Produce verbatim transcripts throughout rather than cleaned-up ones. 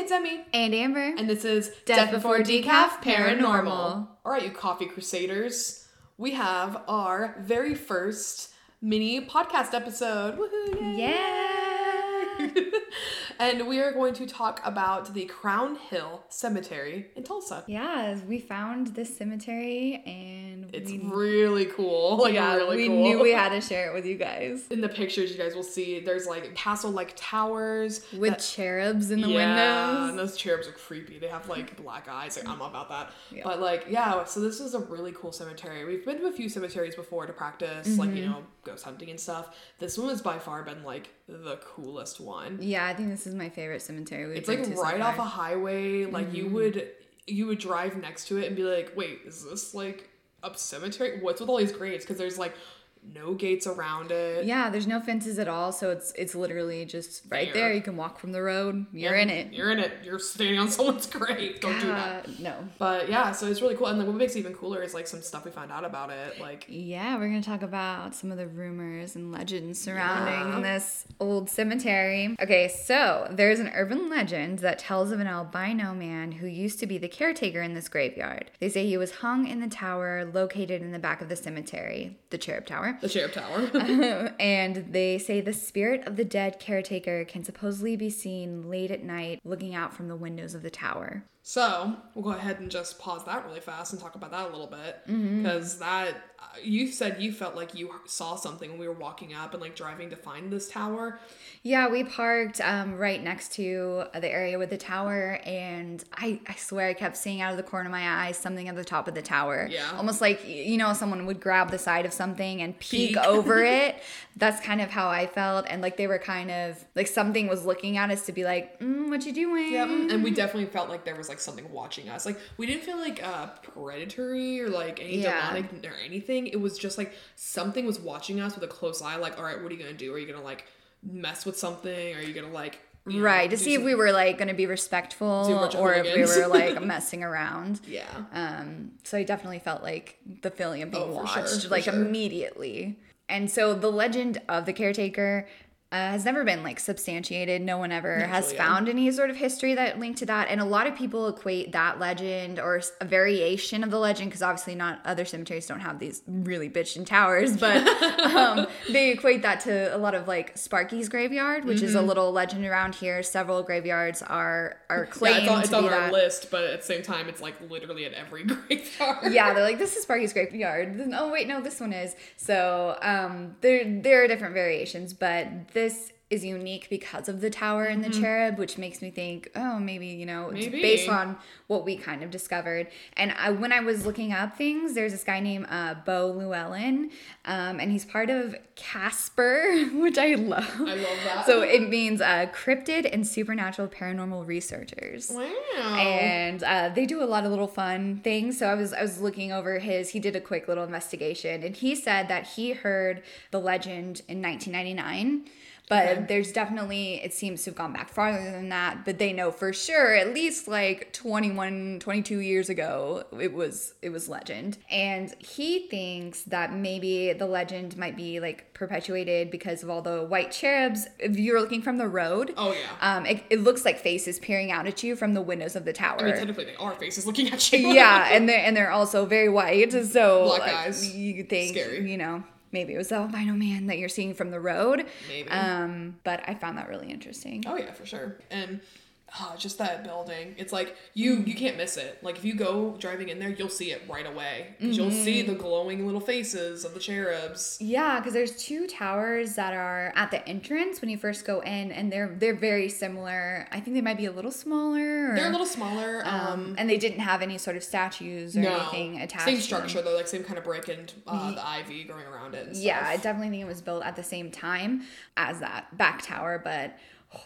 it's Emmy. And Amber. And this is Death Before Decaf Paranormal. All right, you coffee crusaders. We have our very first mini podcast episode. Woohoo! Yay! Yeah! And we are going to talk about the Crown Hill Cemetery in Tulsa. Yeah, we found this cemetery and It's we, really cool. Like, yeah, really we cool. knew we had to share it with you guys. In the pictures you guys will see, there's like castle-like towers. With that, cherubs in the yeah, windows. and those cherubs are creepy. They have like black eyes. Like, I'm all about that. Yeah. But like, yeah, so this is a really cool cemetery. We've been to a few cemeteries before to practice, mm-hmm. like, you know, ghost hunting and stuff. This one has by far been like the coolest one. Yeah, I think this is my favorite cemetery we've It's been like to so right far. off a highway. Like mm-hmm. you would you would drive next to it and be like, wait, is this like a cemetery? What's with all these graves? Because there's like no gates around it. Yeah, there's no fences at all, so it's it's literally just right there. there. You can walk from the road. You're yeah, in it. You're in it. You're standing on someone's grave. Don't do that. No. But yeah, so it's really cool. And then what makes it even cooler is like some stuff we found out about it. Like yeah, we're gonna talk about some of the rumors and legends surrounding yeah. this old cemetery. Okay, so there's an urban legend that tells of an albino man who used to be the caretaker in this graveyard. They say he was hung in the tower located in the back of the cemetery, the Cherub Tower. The Cherub Tower. And they say the spirit of the dead caretaker can supposedly be seen late at night looking out from the windows of the tower. So we'll go ahead and just pause that really fast and talk about that a little bit. Mm-hmm. Because that, you said you felt like you saw something when we were walking up and like driving to find this tower. Yeah, we parked um, right next to the area with the tower, and I, I swear I kept seeing out of the corner of my eyes something at the top of the tower. Yeah. Almost like, you know, someone would grab the side of something and peek, Peek. over it. That's kind of how I felt. And like they were kind of, like something was looking at us to be like, mm, what you doing? Yeah, and we definitely felt like there was like something watching us. Like we didn't feel like uh, predatory or like any Yeah. demonic or anything. It was just like something was watching us with a close eye. Like, all right, what are you going to do? Are you going to like mess with something? Are you going to like... You know, right, to see some... if we were like going to be respectful or if we were like messing around. Yeah. Um. So I definitely felt like the feeling of being oh, watched, sure, for like sure. immediately. And so the legend of the caretaker uh, has never been like substantiated. No one ever Naturally, has yeah. found any sort of history that linked to that. And a lot of people equate that legend or a variation of the legend, because obviously not other cemeteries don't have these really bitchin' towers, but um, they equate that to a lot of like Sparky's graveyard, which mm-hmm. is a little legend around here. Several graveyards are are claimed yeah, it's on, it's to on be our that. list, but at the same time, it's like literally at every graveyard. Yeah, they're like, this is Sparky's graveyard. Oh wait, no, this one is. So um, there there are different variations, but this is unique because of the tower and the mm-hmm. cherub, which makes me think, oh, maybe, you know, it's maybe. based on what we kind of discovered. And I, when I was looking up things, there's this guy named uh, Bo Llewellyn, um, and he's part of Casper, which I love. I love that. So it means uh, cryptid and supernatural paranormal researchers. Wow. And uh, they do a lot of little fun things. So I was I was looking over his, he did a quick little investigation, and he said that he heard the legend in nineteen ninety-nine. But okay. there's definitely, it seems to have gone back farther than that. But they know for sure, at least like twenty-one, twenty-two years ago, it was it was legend. And he thinks that maybe the legend might be like perpetuated because of all the white cherubs. If you're looking from the road, oh yeah, um, it, it looks like faces peering out at you from the windows of the tower. I mean, technically they are faces looking at you. Yeah, and they're and they're also very white. So black like, eyes. You think, scary. You know. Maybe it was the albino man that you're seeing from the road. Maybe. Um, but I found that really interesting. Oh, yeah, for sure. And oh, just that building. It's like, you you can't miss it. Like, if you go driving in there, you'll see it right away. Because mm-hmm. you'll see the glowing little faces of the cherubs. Yeah, because there's two towers that are at the entrance when you first go in, and they're they're very similar. I think they might be a little smaller. Or, they're a little smaller. Um, um, and they didn't have any sort of statues or no, anything attached. Same structure, though. Like, same kind of brick and uh, the ivy growing around it and stuff. Yeah, I definitely think it was built at the same time as that back tower, but...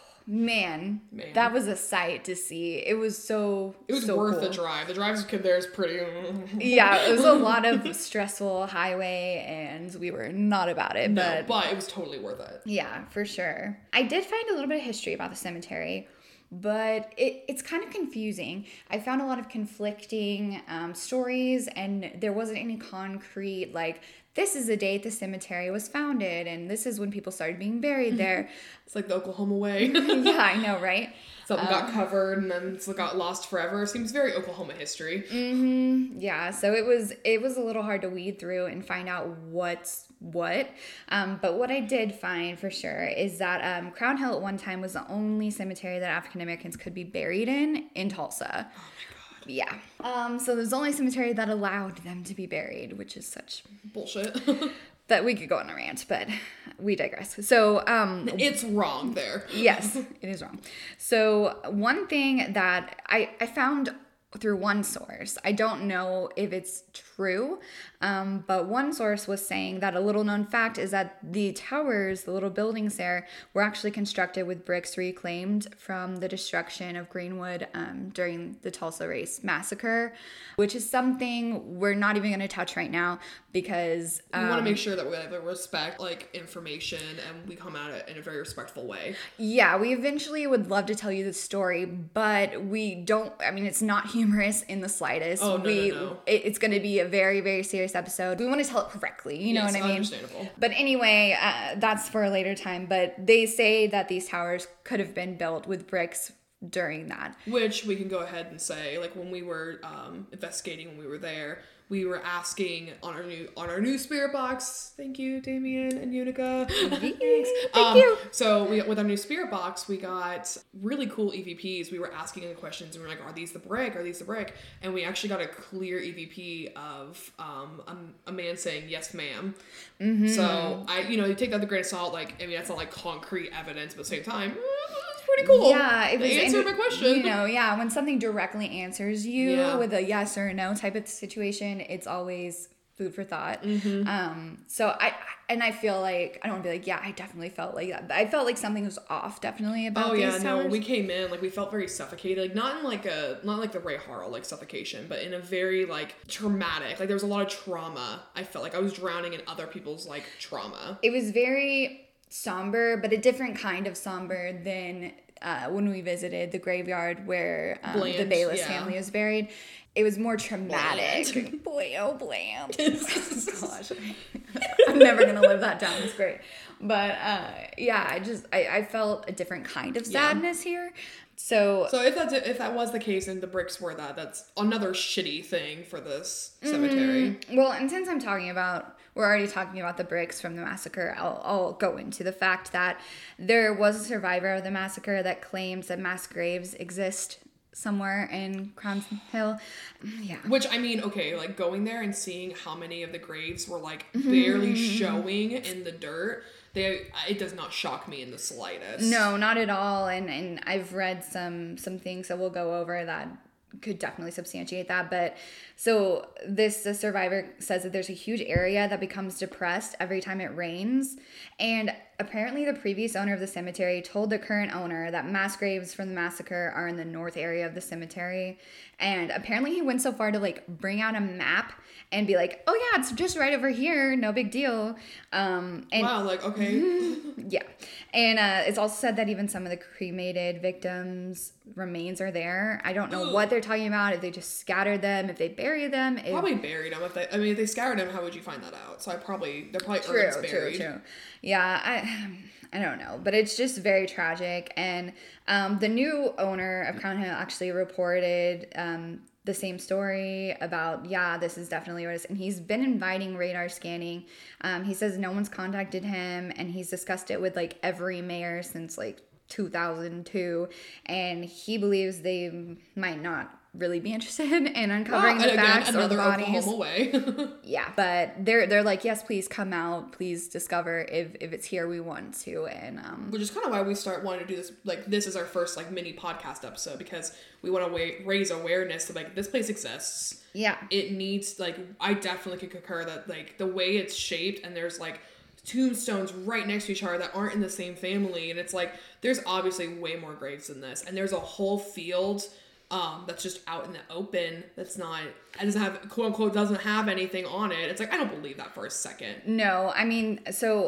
Man, Man, that was a sight to see. It was so It was so worth cool. the drive. The drive there is pretty... Yeah, it was a lot of stressful highway, and we were not about it. No, but, but it was totally worth it. Yeah, for sure. I did find a little bit of history about the cemetery, but it, it's kind of confusing. I found a lot of conflicting um, stories, and there wasn't any concrete, like, this is the date the cemetery was founded, and this is when people started being buried there. It's like the Oklahoma way. Yeah, I know, right? Something Um, got covered and then it got lost forever. Seems very Oklahoma history. Mm-hmm. Yeah, so it was it was a little hard to weed through and find out what's what. Um, but what I did find for sure is that um, Crown Hill at one time was the only cemetery that African Americans could be buried in in Tulsa. Oh my god. Yeah. Um, so there's the only cemetery that allowed them to be buried, which is such Bullshit. that we could go on a rant, but we digress. So um, it's wrong there. yes, it is wrong. So one thing that I, I found through one source, I don't know if it's true, um, but one source was saying that a little known fact is that the towers, the little buildings there, were actually constructed with bricks reclaimed from the destruction of Greenwood um, during the Tulsa Race Massacre, which is something we're not even going to touch right now because we um, want to make sure that we have a respect like information and we come at it in a very respectful way. Yeah, we eventually would love to tell you the story, but we don't, I mean, it's not humorous in the slightest. Oh, no, we, no, no. It, it's going to be a very, very serious episode. We want to tell it correctly, you know Yes, what I mean? understandable. But anyway, uh, that's for a later time, but they say that these towers could have been built with bricks during that. Which we can go ahead and say, like when we were um, investigating when we were there, we were asking on our new on our new spirit box. Thank you, Damien and Unica. Thanks. Thank um, you. So we with our new spirit box, we got really cool E V Ps. We were asking the questions, and we we're like, "Are these the brick? Are these the brick?" And we actually got a clear E V P of um, a, a man saying, "Yes, ma'am." Mm-hmm. So I, you know, you take that with a grain of salt. Like, I mean, that's not like concrete evidence, but at the same time, it's pretty cool. Yeah, it was they answered my question. You know, yeah, when something directly answers you Yeah. with a yes or a no type of situation, it's always food for thought. Mm-hmm. Um, so I and I feel like I don't want to be like, yeah, I definitely felt like that. But I felt like something was off, definitely about Oh these yeah, no, towers. we came in like we felt very suffocated, like not in like a not like the Ray Harrell like suffocation, but in a very like traumatic. Like there was a lot of trauma. I felt like I was drowning in other people's like trauma. It was very somber, but a different kind of somber than uh, when we visited the graveyard where um, the Bland, Bayless yeah. family was buried. It was more traumatic. Bland. Boy, oh, bland. Oh, gosh. I'm never going to live that down. It's great. But uh, yeah, I just, I, I felt a different kind of Yeah. sadness here. So, So if that's if that was the case and the bricks were that, that's another shitty thing for this cemetery. mm, well, and since I'm talking about, we're already talking about the bricks from the massacre, I'll, I'll go into the fact that there was a survivor of the massacre that claims that mass graves exist somewhere in Crown Hill. Yeah. Which I mean, okay, like going there and seeing how many of the graves were like Mm-hmm. barely showing in the dirt, they it does not shock me in the slightest. No, not at all. And and I've read some some things that we'll go over that could definitely substantiate that. But so this the survivor says that there's a huge area that becomes depressed every time it rains. And apparently the previous owner of the cemetery told the current owner that mass graves from the massacre are in the north area of the cemetery. And apparently he went so far to like bring out a map and be like, oh yeah, it's just right over here, no big deal. Um, and Wow, like okay. yeah. And uh, it's also said that even some of the cremated victims' remains are there. I don't know Ugh. what they're talking about, if they just scattered them, if they buried them. If... Probably buried them. If they, I mean, if they scoured them, how would you find that out? So I probably they're probably True, urns true, buried. true. Yeah, I I don't know, but it's just very tragic. And um, the new owner of Crown Hill actually reported um, the same story about, yeah, this is definitely what it is. And he's been inviting radar scanning. Um, he says no one's contacted him, and he's discussed it with like every mayor since like two thousand two, and he believes they might not really be interested in uncovering Wow, the and facts again, or the another bodies. Oklahoma way. Yeah, but they're they're like, yes, please come out, please discover if if it's here we want to. And um Which is kind of why we start wanting to do this. Like this is our first like mini podcast episode because we want to wa- raise awareness that like this place exists. yeah. It needs like I definitely could concur that like the way it's shaped and there's like tombstones right next to each other that aren't in the same family, and it's like there's obviously way more graves than this, and there's a whole field um that's just out in the open that's not it doesn't have quote unquote doesn't have anything on it. It's like I don't believe that for a second. No, I mean, so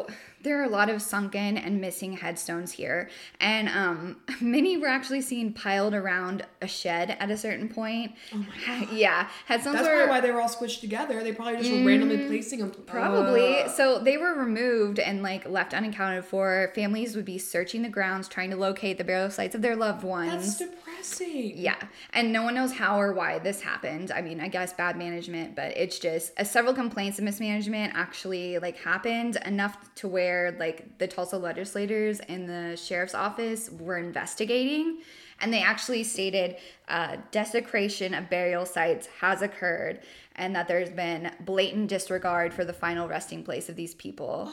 there are a lot of sunken and missing headstones here. And um, many were actually seen piled around a shed at a certain point. Oh my God. Yeah. Headstones That's were, probably why they were all squished together. They probably just were randomly placing them. Probably. Uh. So they were removed and like left unaccounted for. Families would be searching the grounds trying to locate the burial sites of their loved ones. That's depressing. Yeah. And no one knows how or why this happened. I mean, I guess bad management, but it's just uh, several complaints of mismanagement actually like happened enough to where like the Tulsa legislators and the sheriff's office were investigating, and they actually stated uh, desecration of burial sites has occurred and that there's been blatant disregard for the final resting place of these people.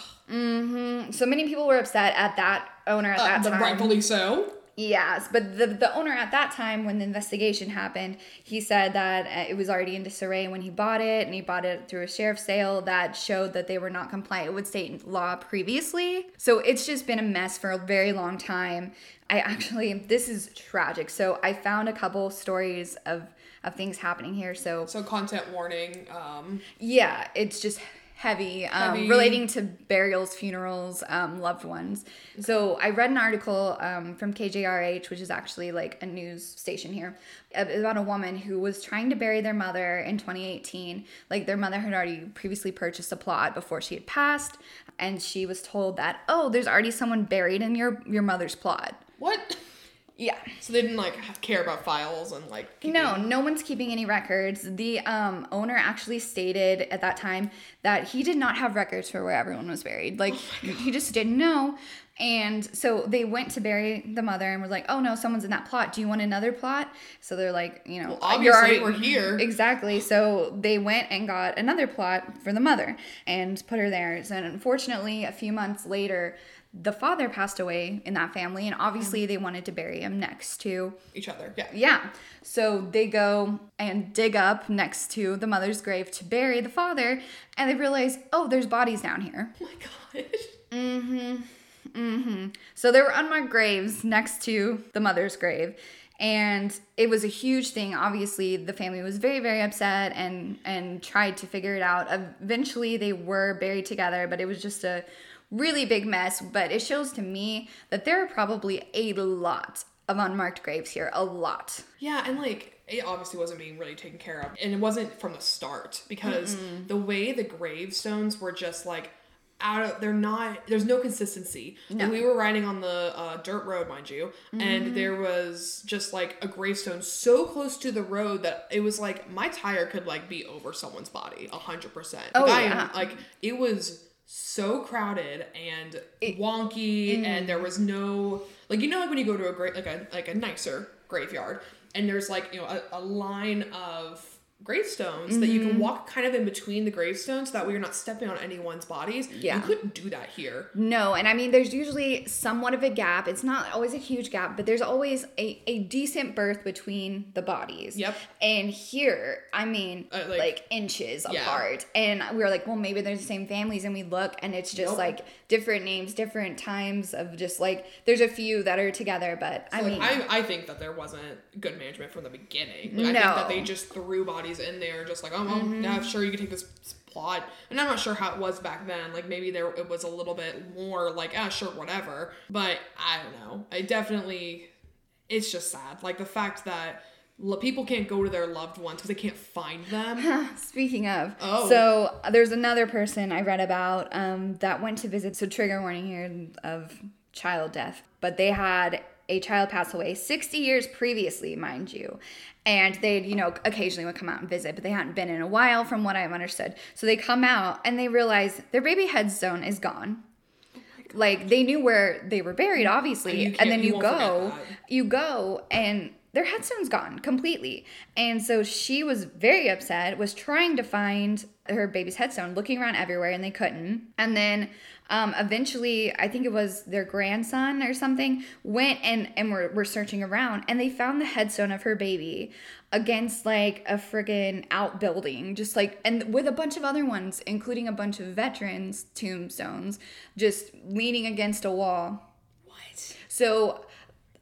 mm-hmm. So many people were upset at that owner at Uh, that the time. rightfully so. Yes, but the the owner at that time, when the investigation happened, he said that uh, it was already in disarray when he bought it, and he bought it through a sheriff's sale that showed that they were not compliant with state law previously. So it's just been a mess for a very long time. I actually, this is tragic. So I found a couple stories of, of things happening here. So, So content warning. Um, yeah, it's just heavy, um, Heavy. relating to burials, funerals, um, loved ones. So I read an article um, from K J R H, which is actually like a news station here, about a woman who was trying to bury their mother in twenty eighteen. Like their mother had already previously purchased a plot before she had passed, and she was told that, oh, there's already someone buried in your your mother's plot. what? Yeah. So they didn't like have, care about files and like. Keeping... No, no one's keeping any records. The um, owner actually stated at that time that he did not have records for where everyone was buried. Like Oh he just didn't know. And so they went to bury the mother and were like, oh no, someone's in that plot. Do you want another plot? So they're like, you know, Well, you're obviously already, we're here. Exactly. So they went and got another plot for the mother and put her there. And unfortunately, a few months later, the father passed away in that family, and obviously they wanted to bury him next to Each other. Yeah. yeah. So they go and dig up next to the mother's grave to bury the father, and they realize, oh, there's bodies down here. Oh my gosh. Mm-hmm. Mm-hmm. So there were unmarked graves next to the mother's grave. And it was a huge thing. Obviously, the family was very, very upset and and tried to figure it out. Eventually, they were buried together, but it was just a really big mess. But it shows to me that there are probably a lot of unmarked graves here. A lot. Yeah, and like it obviously wasn't being really taken care of, and it wasn't from the start because Mm-mm. the way the gravestones were just like out of, they're not, there's no consistency. No. Like we were riding on the uh, dirt road, mind you, mm-hmm. and there was just like a gravestone so close to the road that it was like my tire could like be over someone's body a hundred percent. Oh like, yeah. I, like it was so crowded and it, wonky, mm. and there was no like, you know, like when you go to a great like a like a nicer graveyard and there's like, you know, a, a line of gravestones mm-hmm. that you can walk kind of in between the gravestones so that way you're not stepping on anyone's bodies. Yeah. You couldn't do that here. No, and I mean there's usually somewhat of a gap. It's not always a huge gap, but there's always a, a decent berth between the bodies. Yep. And here, I mean, uh, like, like inches yeah. apart. And we were like, well, maybe they're the same families, and we look and it's just nope. like different names, different times of just like there's a few that are together, but so I like, mean I, I think that there wasn't good management from the beginning. Like, no. I think that they just threw bodies in there just like, oh, well, mm-hmm. yeah, sure, you can take this plot. And I'm not sure how it was back then. Like, maybe there it was a little bit more like, ah, sure, whatever. But I don't know. I definitely, it's just sad. Like, the fact that people can't go to their loved ones because they can't find them. Speaking of, oh. so there's another person I read about um, that went to visit, so trigger warning here of child death, but they had a child pass away sixty years previously, mind you. And they'd, you know, occasionally would come out and visit, but they hadn't been in a while from what I've understood. So they come out and they realize their baby headstone is gone. Oh like they knew where they were buried, obviously. And, and then you, you go, you go and their headstone's gone completely. And so she was very upset, was trying to find her baby's headstone, looking around everywhere, and they couldn't. And then um, eventually, I think it was their grandson or something, went and, and were, were searching around, and they found the headstone of her baby against like a friggin' outbuilding, just like, and with a bunch of other ones, including a bunch of veterans' tombstones, just leaning against a wall. What? So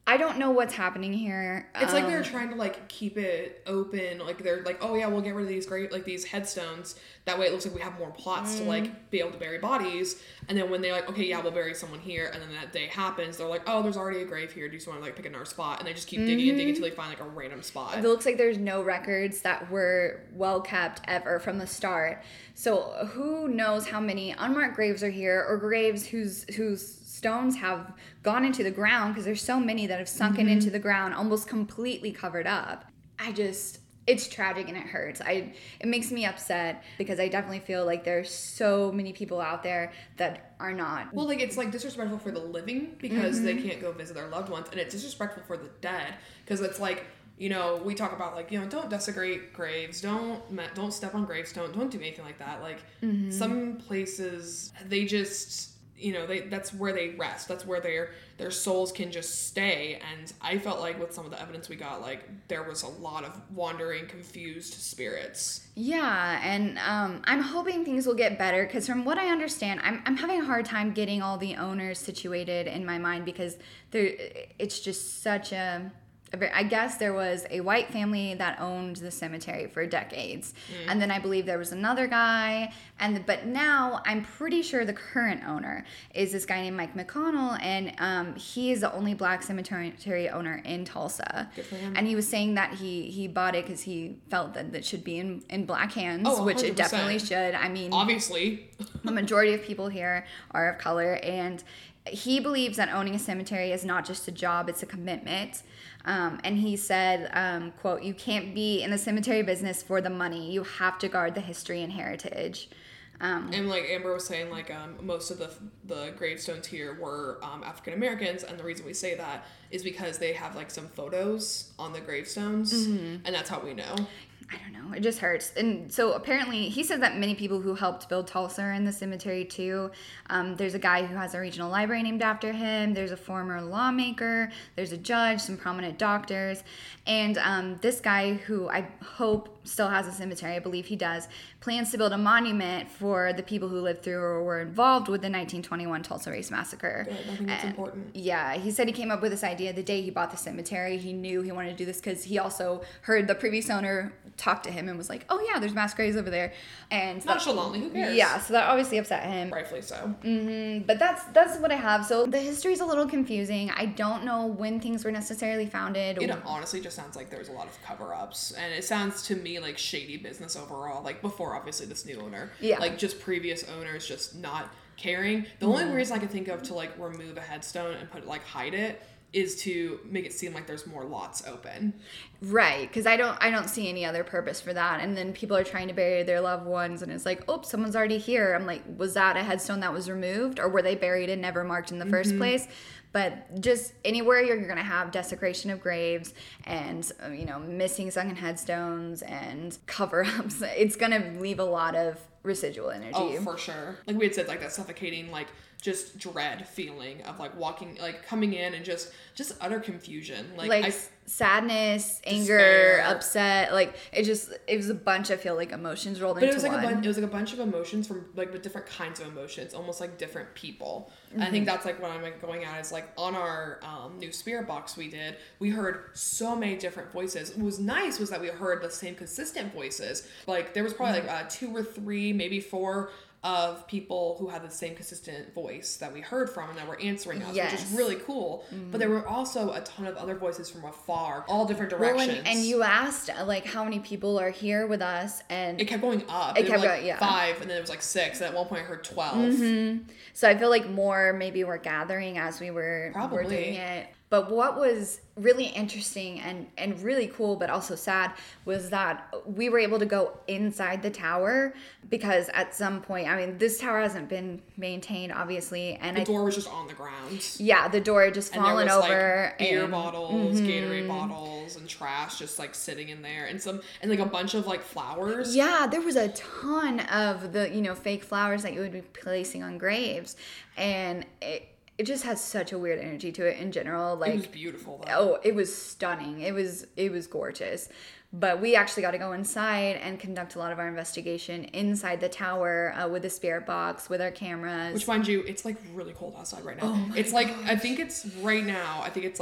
I don't know what's happening here. It's um, like they're trying to like keep it open. Like they're like, oh yeah, we'll get rid of these great like these headstones. That way it looks like we have more plots mm. to like be able to bury bodies. And then when they're like, okay, yeah, we'll bury someone here, and then that day happens, they're like, oh, there's already a grave here. Do you just want to like pick another spot? And they just keep mm-hmm. digging and digging until they find like a random spot. It looks like there's no records that were well kept ever from the start. So who knows how many unmarked graves are here, or graves whose whose stones have gone into the ground, because there's so many that have sunken mm-hmm. into the ground, almost completely covered up. I just, it's tragic and it hurts. I, it makes me upset because I definitely feel like there's so many people out there that are not. Well, like it's like disrespectful for the living because mm-hmm. they can't go visit their loved ones, and it's disrespectful for the dead because it's like, you know, we talk about like, you know, don't desecrate graves, don't don't step on gravestones, don't do anything like that. Like mm-hmm. some places they just, you know, they that's where they rest. That's where their their souls can just stay. And I felt like with some of the evidence we got, like there was a lot of wandering, confused spirits. Yeah, and um, I'm hoping things will get better because from what I understand, I'm I'm having a hard time getting all the owners situated in my mind because there it's just such a. I guess there was a white family that owned the cemetery for decades. Mm. And then I believe there was another guy. And but now I'm pretty sure the current owner is this guy named Mike McConnell. And um, he is the only black cemetery owner in Tulsa. Good for him. And he was saying that he, he bought it because he felt that it should be in, in black hands, oh, which it definitely should. I mean, obviously. The majority of people here are of color. And he believes that owning a cemetery is not just a job, it's a commitment. Um, and he said, um, quote, "You can't be in the cemetery business for the money. You have to guard the history and heritage." Um, and like Amber was saying, like um, most of the the gravestones here were um, African Americans, and the reason we say that is because they have like some photos on the gravestones, mm-hmm. and that's how we know. I don't know. It just hurts. And so apparently he said that many people who helped build Tulsa are in the cemetery too. Um, there's a guy who has a regional library named after him. There's a former lawmaker. There's a judge, some prominent doctors. And um, this guy, who I hope still has a cemetery, I believe he does, plans to build a monument for the people who lived through or were involved with the nineteen twenty-one Tulsa Race Massacre. Good. I think that's and, important. Yeah. He said he came up with this idea the day he bought the cemetery. He knew he wanted to do this because he also heard the previous owner talk to him and was like, oh yeah, there's mass graves over there. And nonchalantly, who cares? Yeah, so that obviously upset him. Rightfully so. Mm-hmm. But that's that's what I have. So the history's a little confusing. I don't know when things were necessarily founded. It honestly just sounds like there's a lot of cover-ups, and it sounds to me like shady business overall, like before obviously this new owner. Yeah. Like just previous owners just not caring. The mm-hmm. only reason I can think of to like remove a headstone and put like hide it is to make it seem like there's more lots open. Right, because I don't I don't see any other purpose for that. And then people are trying to bury their loved ones and it's like, oh, someone's already here. I'm like, was that a headstone that was removed, or were they buried and never marked in the mm-hmm. first place? But just anywhere you're going to have desecration of graves and, you know, missing sunken headstones and cover-ups, it's going to leave a lot of residual energy. Oh, for sure. Like we had said, like that suffocating, like just dread feeling of like walking, like coming in and just just utter confusion. Like, like I, sadness, despair. anger, upset. Like it just, it was a bunch, I feel like, emotions rolled but into it was like one. a bunch, it was like a bunch of emotions from like with different kinds of emotions, almost like different people. Mm-hmm. I think that's like what I'm like going at is like on our um, new spirit box we did, we heard so many different voices. What was nice was that we heard the same consistent voices. Like there was probably mm-hmm. like uh, two or three, maybe four of people who had the same consistent voice that we heard from and that were answering us, yes. which is really cool. Mm-hmm. But there were also a ton of other voices from afar, all different directions. Well, and, and you asked like how many people are here with us, and it kept going up. It, it kept like going, yeah. five, and then it was like six, and at one point I heard twelve. Mm-hmm. So I feel like more maybe were gathering as we were, Probably. were doing it. But what was really interesting and, and really cool, but also sad, was that we were able to go inside the tower because at some point, I mean, this tower hasn't been maintained, obviously. And the I, door was just on the ground. Yeah, the door had just fallen and there was, over. Like, beer and, bottles, mm-hmm. Gatorade bottles, and trash just like sitting in there. And some, and like a bunch of like flowers. Yeah, there was a ton of the, you know, fake flowers that you would be placing on graves. And it, It just has such a weird energy to it in general. Like, it was beautiful though. Oh, it was stunning. It was it was gorgeous. But we actually got to go inside and conduct a lot of our investigation inside the tower uh, with the spirit box, with our cameras. Which, mind you, it's like really cold outside right now. Oh my it's gosh. like, I think it's right now, I think it's like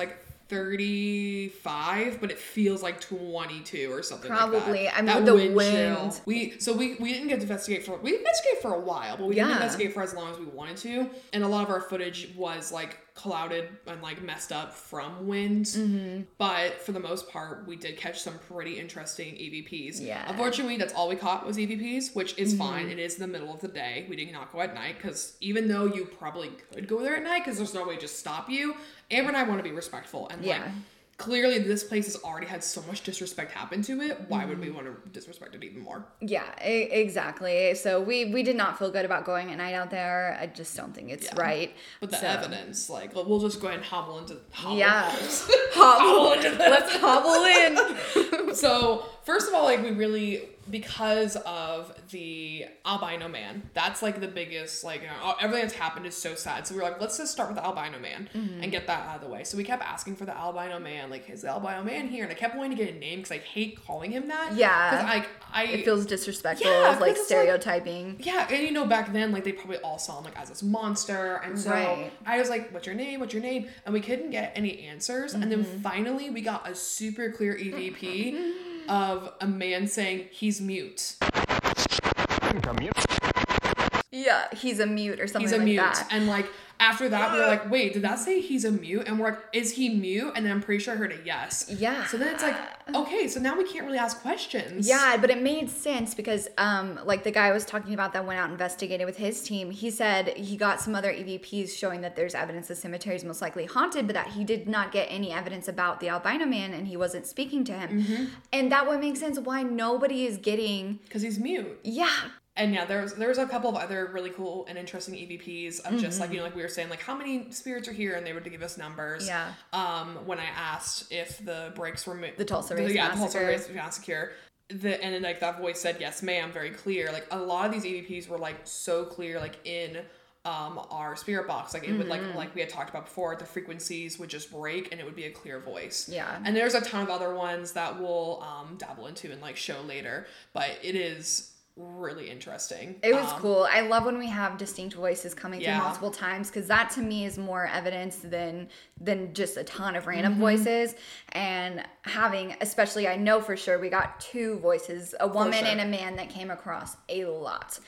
thirty-five, but it feels like twenty-two or something. Probably. Like that. I mean, that the wind, wind. chill. We so we we didn't get to investigate for we investigated for a while, but we didn't Yeah. investigate for as long as we wanted to. And a lot of our footage was like clouded and like messed up from wind. Mm-hmm. But for the most part, we did catch some pretty interesting E V Ps. Yeah. Unfortunately, that's all we caught was E V Ps, which is Mm-hmm. fine. It is the middle of the day. We did not go at night because even though you probably could go there at night because there's no way to just stop you, Amber and I want to be respectful. And like, Yeah. clearly this place has already had so much disrespect happen to it. Why would we want to disrespect it even more? Yeah, e- exactly. So we we did not feel good about going at night out there. I just don't think it's Yeah. right. But the So- evidence, like, we'll just go ahead and hobble into hobble. Yeah. Hobble into this. Let's hobble in. So, first of all, like, we really, because of the albino man, that's like the biggest, like, you know, everything that's happened is so sad. So we were like, let's just start with the albino man Mm-hmm. and get that out of the way. So we kept asking for the albino man, like, is the albino man here? And I kept wanting to get a name because I hate calling him that. Yeah. Because I, I, It feels disrespectful, Yeah, like 'cause it's stereotyping. yeah, and you know, back then, like, they probably all saw him, like, as this monster, and so Right. I was like, what's your name, what's your name? And we couldn't get any answers, and then Mm-hmm. finally, we got a super clear E V P of a man saying he's mute. Yeah, he's a mute or something He's a like mute. that. And, like, after that, we were like, wait, did that say he's a mute? And we're like, is he mute? And then I'm pretty sure I heard a yes. Yeah. So then it's like, okay, so now we can't really ask questions. Yeah, but it made sense because, um, like the guy I was talking about that went out and investigated with his team, he said he got some other E V Ps showing that there's evidence the cemetery is most likely haunted, but that he did not get any evidence about the albino man and he wasn't speaking to him. Mm-hmm. And that would make sense why nobody is getting, Because he's mute. yeah, And yeah, there's there's a couple of other really cool and interesting E V Ps of just like, you know, like we were saying, like how many spirits are here, and they were to give us numbers. Yeah. Um, when I asked if the breaks were mo- The Tulsa Race yeah, the Tulsa Massacre. Race Massacre. The and then like that voice said yes, ma'am, very clear. Like a lot of these E V Ps were like so clear, like in um our spirit box, like it would like like we had talked about before, the frequencies would just break and it would be a clear voice. Yeah. And there's a ton of other ones that we'll um dabble into and like show later, but it is really interesting. It was Um, cool. I love when we have distinct voices coming Yeah. through multiple times because that to me is more evidence than than just a ton of random Mm-hmm. voices. And having, especially, I know for sure we got two voices, a woman sure. and a man that came across a lot.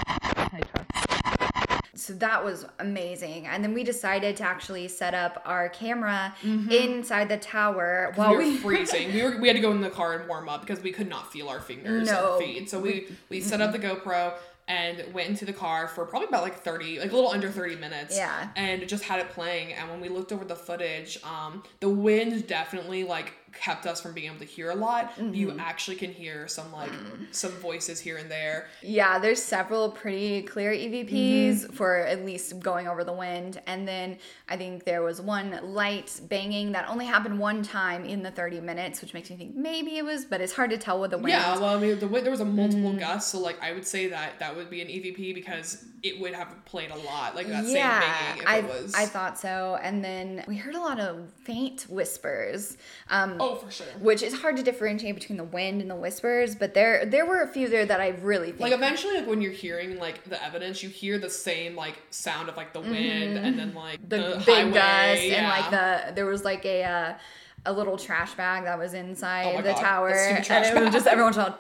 So that was amazing. And then we decided to actually set up our camera inside the tower while we were we freezing. We were we had to go in the car and warm up because we could not feel our fingers No. and feet. So we we set up the GoPro and went into the car for probably about like thirty, like a little under thirty minutes. Yeah. And just had it playing. And when we looked over the footage, um, the wind definitely like kept us from being able to hear a lot. Mm-hmm. You actually can hear some like some voices here and there. Yeah, there's several pretty clear E V Ps for at least going over the wind. And then I think there was one light banging that only happened one time in the thirty minutes, which makes me think maybe it was, but it's hard to tell with the wind. Yeah, well, I mean, the wind, there was a multiple gusts, so like I would say that that would be an E V P because it would have played a lot, like that yeah, same banging if I, it was. I thought so. And then we heard a lot of faint whispers. Um, oh, for sure. Which is hard to differentiate between the wind and the whispers, but there there were a few there that I really think Like eventually, like when you're hearing like the evidence, you hear the same like sound of like the wind and then like the, the, big highway, gust yeah. and like the there was like a uh, a little trash bag that was inside Oh my the God, tower, that stupid and trash it was bag. just everyone's all.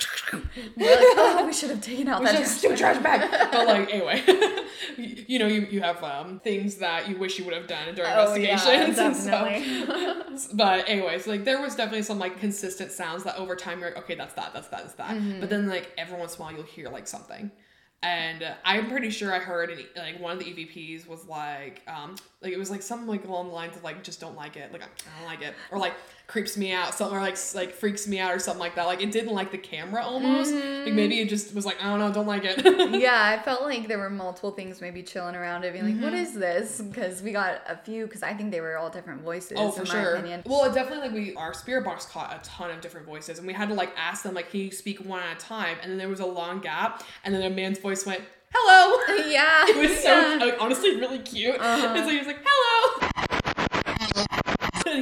We're like, oh, we should have taken out that Just trash stupid trash bag. But like anyway, you, you know, you, you have um things that you wish you would have done during Oh, yeah, investigations. and so- definitely. but anyways, like there was definitely some like consistent sounds that over time you're like, okay, that's that, that's that, that's that. Mm-hmm. But then like every once in a while you'll hear like something. And uh, I'm pretty sure I heard an, like one of the E V Ps was like, um, like it was like something like along the lines of like just don't like it, like I don't like it, or like creeps me out, something or like like freaks me out or something like that. Like it didn't like the camera almost. Mm-hmm. Like maybe it just was like I don't know, don't like it. Yeah, I felt like there were multiple things maybe chilling around it, being like, what is this? Because we got a few, because I think they were all different voices. Oh, for in my sure. opinion. Well, it definitely like we our spirit box caught a ton of different voices, and we had to like ask them like, can you speak one at a time? And then there was a long gap, and then a man's voice went, hello. Yeah, It was so yeah. like, honestly really cute. Uh-huh. And so he was like, hello. And he followed us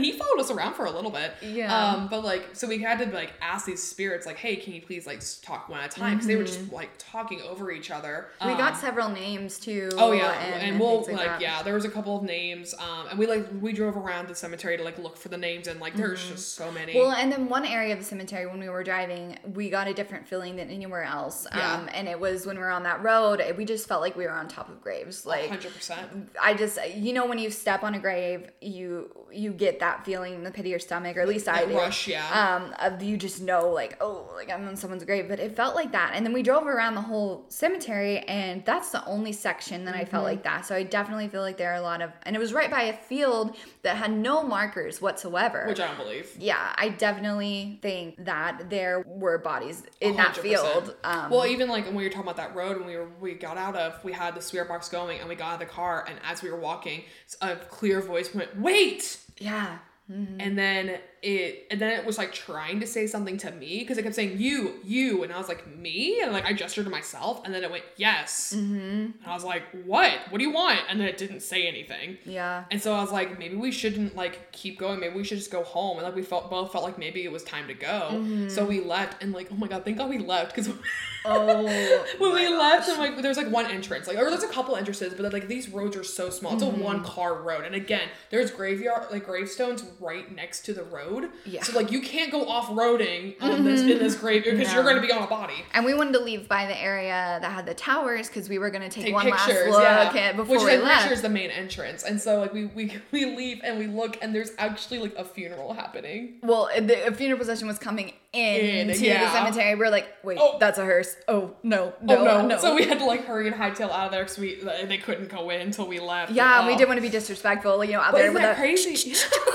us around for a little bit. Yeah. Um, but like, so we had to like ask these spirits, like, hey, can you please like talk one at a time? Because mm-hmm. they were just like talking over each other. We um, got several names too. Oh yeah, and, and we'll like, like yeah, there was a couple of names. Um, and we like we drove around the cemetery to like look for the names, and like there's mm-hmm. just so many. Well, and then one area of the cemetery when we were driving, we got a different feeling than anywhere else. Yeah. Um, and it was when we were on that road, we just felt like we were on top of graves. Like one hundred percent. I just, you know, when you step on a grave, you you get that feeling in the pit of your stomach, or at least I that do. Rush, yeah. Um, of you just know, like, oh, like I'm on someone's grave, but it felt like that. And then we drove around the whole cemetery, and that's the only section that mm-hmm. I felt like that. So I definitely feel like there are a lot of, and it was right by a field that had no markers whatsoever. Which I don't believe. Yeah, I definitely think that there were bodies in one hundred percent. that field. Um, well, even like when we were talking about that road, when we were we got out of, we had the spirit box going, and we got out of the car, and as we were walking, a clear voice went, "Wait!" Yeah. Mm-hmm. And then it, and then it was like trying to say something to me because it kept saying you, you, and I was like me, and like I gestured to myself, and then it went yes, mm-hmm. and I was like, what? What do you want? And then it didn't say anything. Yeah. And so I was like, maybe we shouldn't like keep going. Maybe we should just go home. And like we felt both felt like maybe it was time to go. Mm-hmm. So we left, and like oh my god, thank God we left because. Oh, when we gosh. left, and like there's like one entrance, like or there's a couple entrances, but like these roads are so small. It's mm-hmm. a one car road, and again, there's graveyard like gravestones right next to the road. Yeah. So like you can't go off roading on mm-hmm. this in this graveyard because no. you're going to be on a body. And we wanted to leave by the area that had the towers because we were going to take, take one pictures, last look yeah. at before Which we I'm left. pretty sure is the main entrance, and so like we we we leave and we look, and there's actually like a funeral happening. Well, the a funeral procession was coming in, into yeah. the cemetery. We we're like, wait, oh. that's a hearse. Oh no. No, oh no. no. So we had to like hurry and hightail out of there because we they couldn't go in until we left. Yeah, and, we oh. didn't want to be disrespectful, you know, out but there isn't with that a crazy?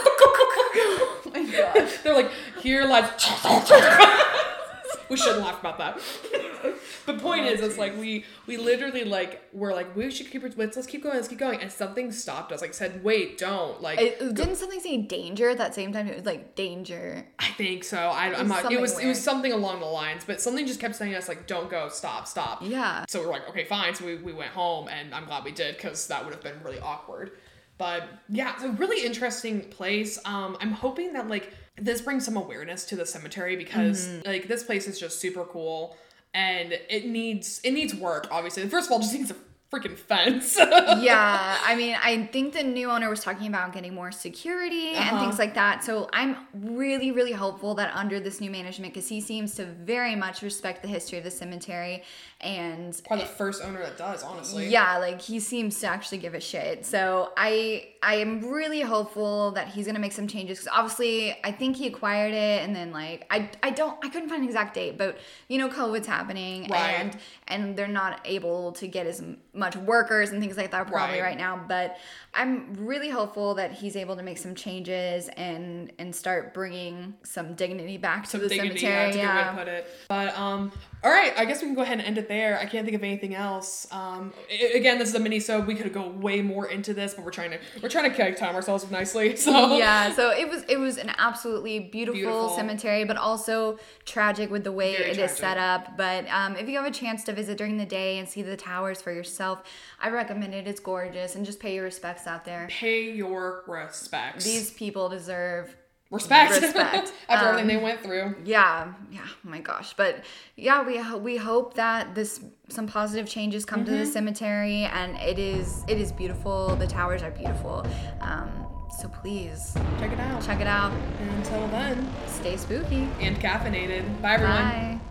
Oh my gosh. They're like, here lies. We shouldn't laugh about that. But point oh, is, geez. it's like we we literally like we're like we should keep let's let's keep going let's keep going, and something stopped us, like said wait don't like it, didn't something say danger at that same time? It was like danger. I think so. I, I'm not. It was weird. It was something along the lines, but something just kept saying us like don't go, stop, stop. Yeah. So we're like okay fine. So we we went home, and I'm glad we did because that would have been really awkward. But yeah, it's a really interesting place. Um, I'm hoping that like this brings some awareness to the cemetery because mm-hmm. like this place is just super cool. And it needs it needs work, obviously. First of all, it just needs a freaking fence. Yeah, I mean, I think the new owner was talking about getting more security uh-huh. and things like that. So I'm really, really hopeful that under this new management, because he seems to very much respect the history of the cemetery. And probably the first owner that does, honestly. Yeah, like he seems to actually give a shit. So I I am really hopeful that he's gonna make some changes, because obviously I think he acquired it, and then like I I don't I couldn't find an exact date, but you know COVID's happening, right. and and they're not able to get as much workers and things like that probably right, right now. But I'm really hopeful that he's able to make some changes and and start bringing some dignity back some to the dignity, cemetery. That's yeah, a good way to put it. But um, all right, I guess we can go ahead and end it there. I can't think of anything else. Um, I- again, this is a mini-so. We could go way more into this, but we're trying to we're trying to like, time ourselves nicely. So yeah, so it was it was an absolutely beautiful, beautiful. cemetery, but also tragic with the way Very it tragic. is set up. But um, if you have a chance to visit during the day and see the towers for yourself, I recommend it. It's gorgeous, and just pay your respects out there. Pay your respects. These people deserve respect. Respect. After um, everything they went through. Yeah, yeah. Oh my gosh, but yeah, we ho- we hope that this some positive changes come mm-hmm. to the cemetery, and it is it is beautiful. The towers are beautiful. Um, so please check it out. Check it out. And until then, stay spooky and caffeinated. Bye, everyone. Bye.